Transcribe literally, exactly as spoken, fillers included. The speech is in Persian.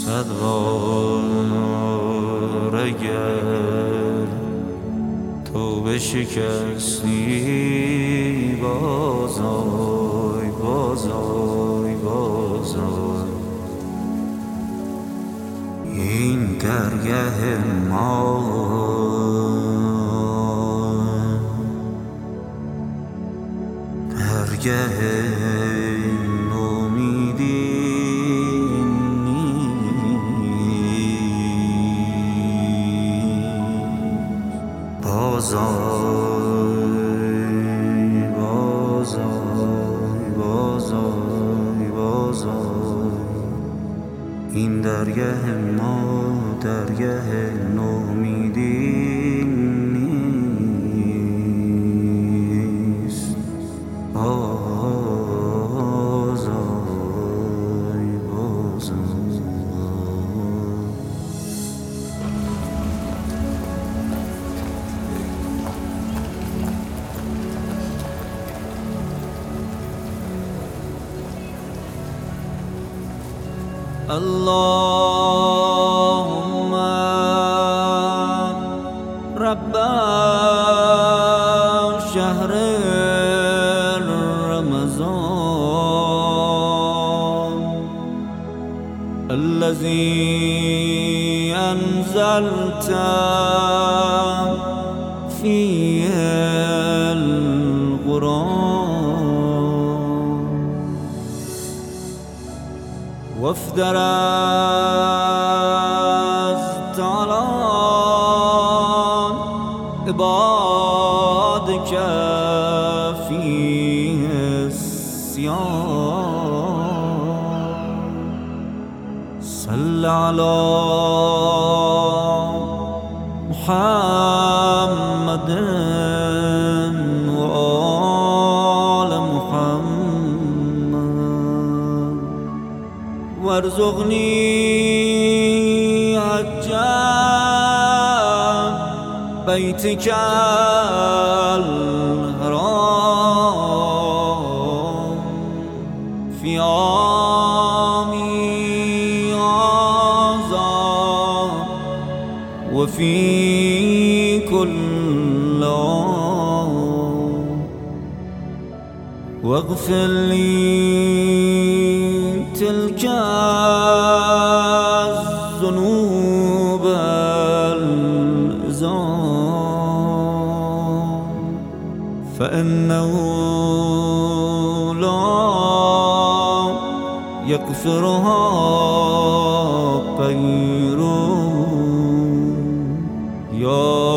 صد بار اگر تو بشکستی بازای بازای بازای این درگه ما درگه نومیدی بازای بازای بازای بازای این درگه ما درگه نومیدی نیست بازای بازای اللهم رب شهر رمضان الذي أنزلت فيه القرآن وافترضت على عبادك فيه الصيام صل على محمد وآل محمد وارزقني حج بيتك الحرام في عامي هذا وفي كل عام واغفر لي تلك الذنوب العظام فإنه لا يغفرها غيره يا